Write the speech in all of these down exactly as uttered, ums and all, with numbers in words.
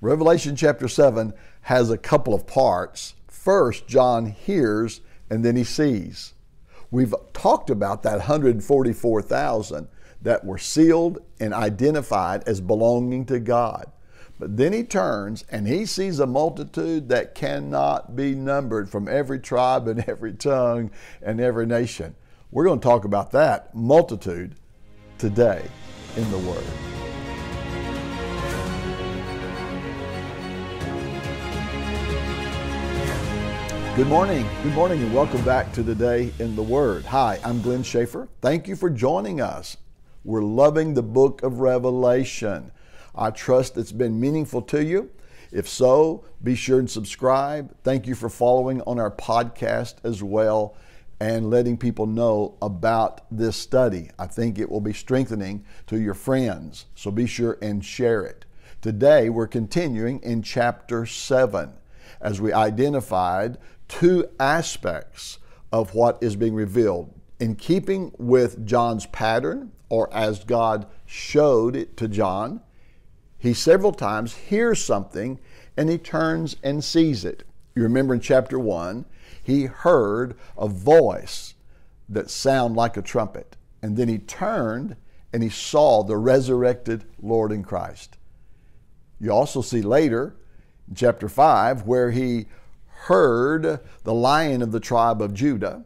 Revelation chapter seven has a couple of parts. First, John hears and then he sees. We've talked about that one hundred forty-four thousand that were sealed and identified as belonging to God. But then he turns and he sees a multitude that cannot be numbered from every tribe and every tongue and every nation. We're going to talk about that multitude today in the Word. Good morning. Good morning and welcome back to Today in the Word. Hi, I'm Glenn Schaefer. Thank you for joining us. We're loving the book of Revelation. I trust it's been meaningful to you. If so, be sure and subscribe. Thank you for following on our podcast as well and letting people know about this study. I think it will be strengthening to your friends, so be sure and share it. Today, we're continuing in chapter seven as we identified two aspects of what is being revealed in keeping with John's pattern, or as God showed it to John. He several times hears something and he turns and sees it. You remember in chapter one, he heard a voice that sounded like a trumpet. And then he turned and he saw the resurrected Lord in Christ. You also see later in chapter five where he heard the Lion of the tribe of Judah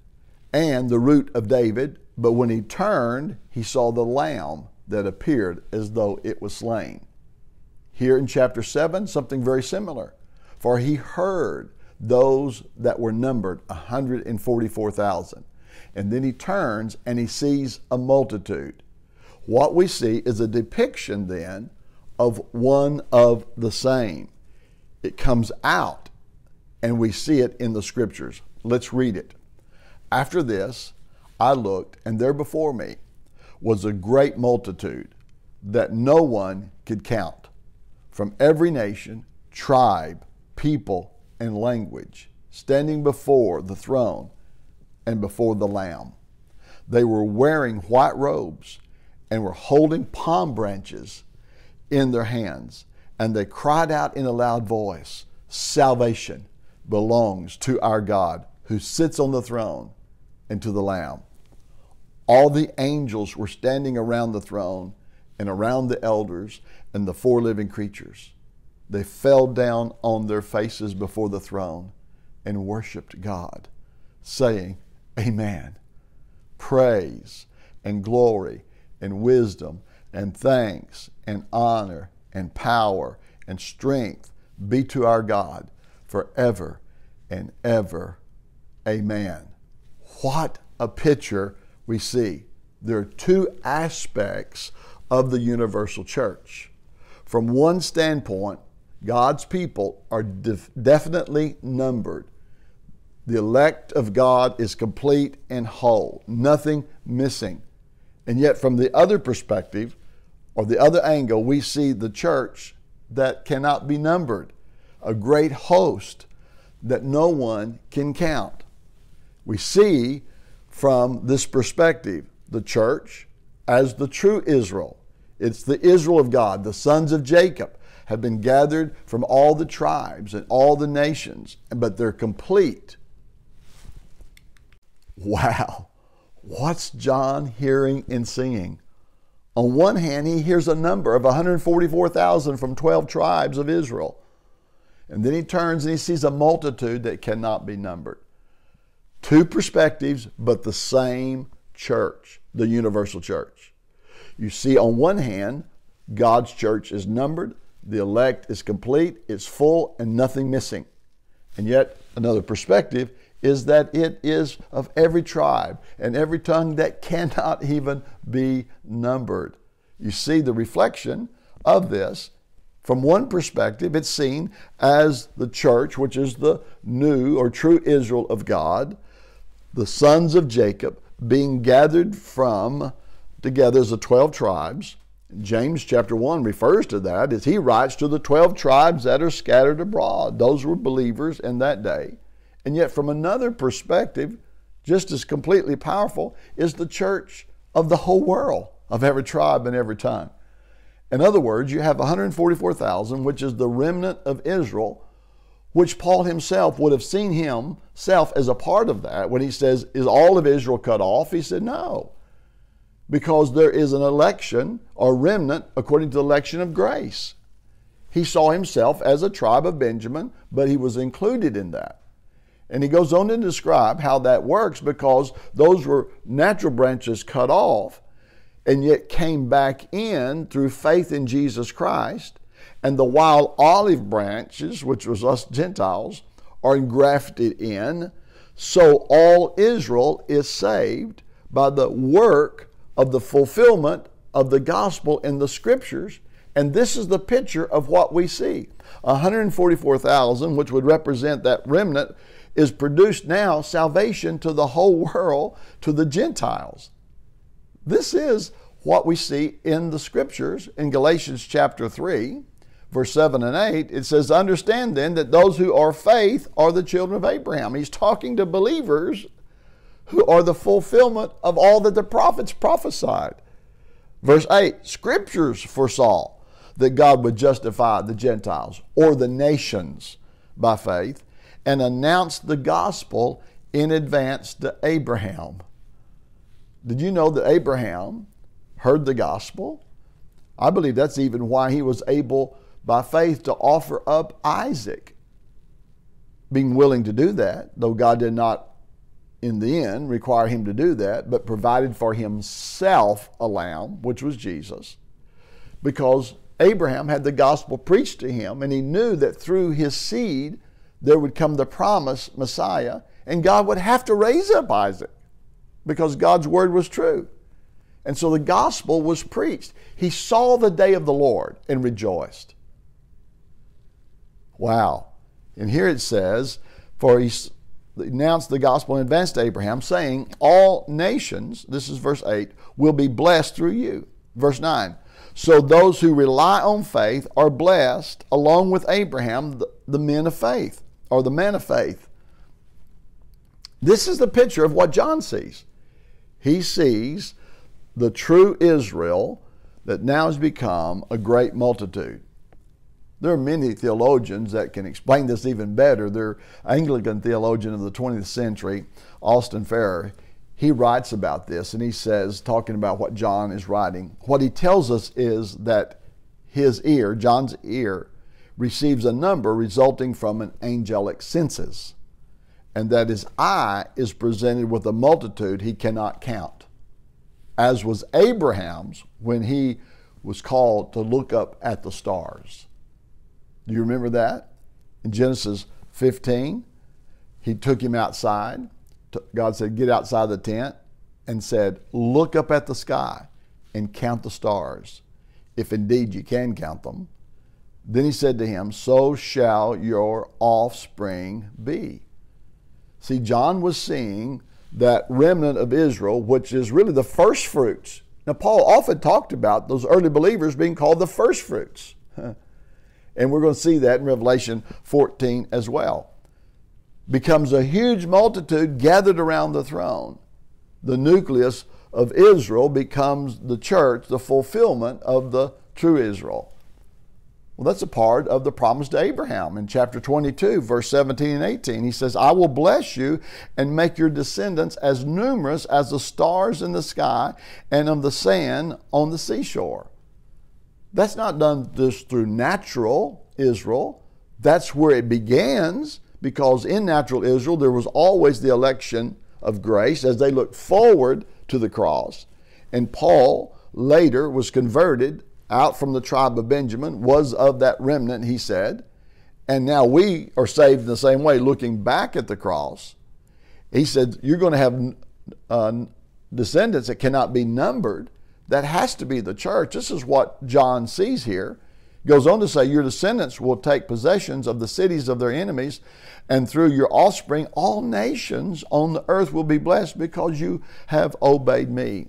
and the Root of David. But when he turned, he saw the Lamb that appeared as though it was slain. Here in chapter seven, something very similar. For he heard those that were numbered, one hundred forty-four thousand. And then he turns and he sees a multitude. What we see is a depiction then of one of the same. It comes out and we see it in the scriptures. Let's read it. After this, I looked, and there before me was a great multitude that no one could count, from every nation, tribe, people, and language, standing before the throne and before the Lamb. They were wearing white robes and were holding palm branches in their hands, and they cried out in a loud voice, "Salvation belongs to our God who sits on the throne and to the Lamb." All the angels were standing around the throne and around the elders and the four living creatures. They fell down on their faces before the throne and worshiped God, saying, "Amen. Praise and glory and wisdom and thanks and honor and power and strength be to our God forever and ever. Amen." What a picture we see. There are two aspects of the universal church. From one standpoint, God's people are def- definitely numbered. The elect of God is complete and whole, nothing missing. And yet from the other perspective, or the other angle, we see the church that cannot be numbered, a great host that no one can count. We see from this perspective the church as the true Israel. It's the Israel of God. The sons of Jacob have been gathered from all the tribes and all the nations, but they're complete. Wow. What's John hearing and seeing? On one hand, he hears a number of one hundred forty-four thousand from twelve tribes of Israel. And then he turns and he sees a multitude that cannot be numbered. Two perspectives, but the same church, the universal church. You see, on one hand, God's church is numbered, the elect is complete, it's full, and nothing missing. And yet, another perspective is that it is of every tribe and every tongue that cannot even be numbered. You see the reflection of this. From one perspective, it's seen as the church, which is the new or true Israel of God, the sons of Jacob being gathered from together as the twelve tribes. James chapter one refers to that as he writes to the twelve tribes that are scattered abroad. Those were believers in that day. And yet from another perspective, just as completely powerful, is the church of the whole world, of every tribe and every tongue. In other words, you have one hundred forty-four thousand, which is the remnant of Israel, which Paul himself would have seen himself as a part of that. When he says, is all of Israel cut off? He said, no, because there is an election or remnant according to the election of grace. He saw himself as a tribe of Benjamin, but he was included in that. And he goes on to describe how that works, because those were natural branches cut off and yet came back in through faith in Jesus Christ. And the wild olive branches, which was us Gentiles, are engrafted in. So all Israel is saved by the work of the fulfillment of the gospel in the scriptures. And this is the picture of what we see. one hundred forty-four thousand, which would represent that remnant, is produced now salvation to the whole world, to the Gentiles. This is what we see in the scriptures. In Galatians chapter three, verse seven and eight, it says, understand then that those who are faith are the children of Abraham. He's talking to believers who are the fulfillment of all that the prophets prophesied. Verse eight, scriptures foresaw that God would justify the Gentiles or the nations by faith, and announced the gospel in advance to Abraham. Did you know that Abraham heard the gospel? I believe that's even why he was able by faith to offer up Isaac, being willing to do that, though God did not in the end require him to do that, but provided for himself a lamb, which was Jesus, because Abraham had the gospel preached to him, and he knew that through his seed there would come the promised Messiah, and God would have to raise up Isaac because God's word was true. And so the gospel was preached. He saw the day of the Lord and rejoiced. Wow. And here it says, for he announced the gospel in advance to Abraham, saying, all nations, this is verse eight, will be blessed through you. Verse nine, so those who rely on faith are blessed along with Abraham, the, the men of faith, or the man of faith. This is the picture of what John sees. He sees the true Israel that now has become a great multitude. There are many theologians that can explain this even better. Their Anglican theologian of the twentieth century, Austin Farrer, he writes about this, and he says, talking about what John is writing, what he tells us is that his ear, John's ear, receives a number resulting from an angelic census, and that his eye is presented with a multitude he cannot count, as was Abraham's when he was called to look up at the stars. Do you remember that? In Genesis fifteen, he took him outside. God said, get outside the tent, and said, look up at the sky and count the stars, if indeed you can count them. Then he said to him, so shall your offspring be. See, John was seeing that remnant of Israel, which is really the first fruits. Now, Paul often talked about those early believers being called the first fruits. And we're going to see that in Revelation fourteen as well. Becomes a huge multitude gathered around the throne. The nucleus of Israel becomes the church, the fulfillment of the true Israel. Well, that's a part of the promise to Abraham. In chapter twenty-two, verse seventeen and eighteen, he says, I will bless you and make your descendants as numerous as the stars in the sky and of the sand on the seashore. That's not done just through natural Israel. That's where it begins, because in natural Israel there was always the election of grace as they looked forward to the cross. And Paul later was converted out from the tribe of Benjamin, was of that remnant, he said. And now we are saved in the same way, looking back at the cross. He said, you're going to have uh, descendants that cannot be numbered. That has to be the church. This is what John sees here. He goes on to say, your descendants will take possessions of the cities of their enemies, and through your offspring, all nations on the earth will be blessed because you have obeyed me.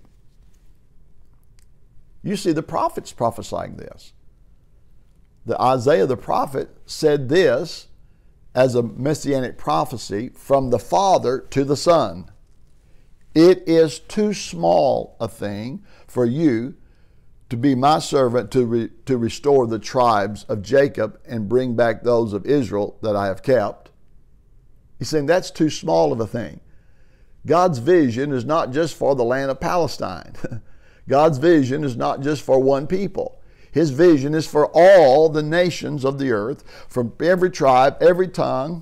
You see the prophets prophesying this. The Isaiah the prophet said this as a messianic prophecy from the Father to the Son. It is too small a thing for you to be my servant to, re, to restore the tribes of Jacob and bring back those of Israel that I have kept. He's saying that's too small of a thing. God's vision is not just for the land of Palestine. God's vision is not just for one people. His vision is for all the nations of the earth, from every tribe, every tongue.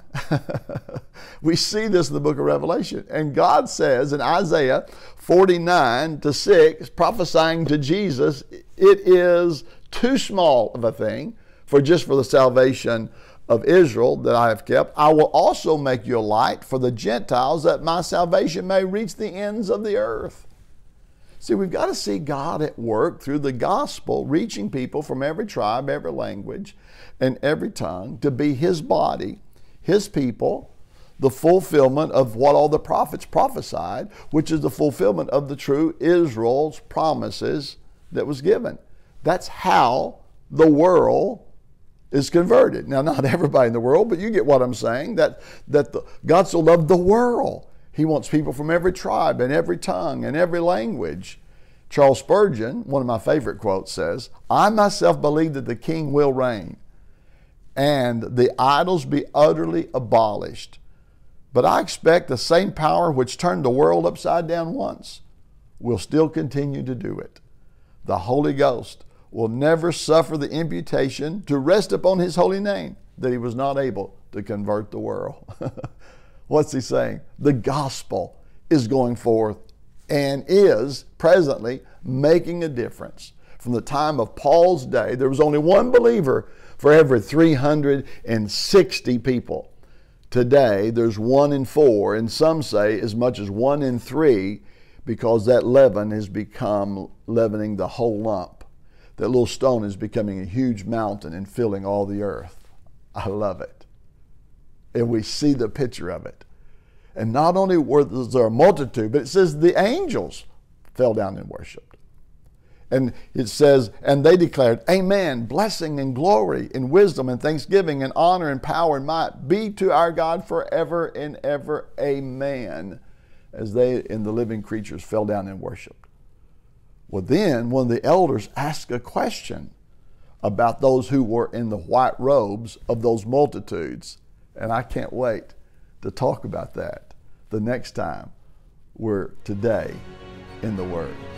We see this in the book of Revelation. And God says in Isaiah forty-nine to six, prophesying to Jesus, it is too small of a thing for just for the salvation of Israel that I have kept. I will also make you a light for the Gentiles, that my salvation may reach the ends of the earth. See, we've got to see God at work through the gospel, reaching people from every tribe, every language, and every tongue to be His body, His people, the fulfillment of what all the prophets prophesied, which is the fulfillment of the true Israel's promises that was given. That's how the world is converted. Now, not everybody in the world, but you get what I'm saying, that, that the, God so loved the world. He wants people from every tribe and every tongue and every language. Charles Spurgeon, one of my favorite quotes, says, I myself believe that the King will reign and the idols be utterly abolished. But I expect the same power which turned the world upside down once will still continue to do it. The Holy Ghost will never suffer the imputation to rest upon His holy name that He was not able to convert the world. What's he saying? The gospel is going forth and is presently making a difference. From the time of Paul's day, there was only one believer for every three hundred sixty people. Today, there's one in four, and some say as much as one in three, because that leaven has become leavening the whole lump. That little stone is becoming a huge mountain and filling all the earth. I love it. And we see the picture of it. And not only was there a multitude, but it says the angels fell down and worshiped. And it says, and they declared, Amen, blessing and glory and wisdom and thanksgiving and honor and power and might be to our God forever and ever. Amen. As they and the living creatures fell down and worshiped. Well, then one of the elders asked a question about those who were in the white robes of those multitudes. And I can't wait to talk about that the next time we're today in the Word.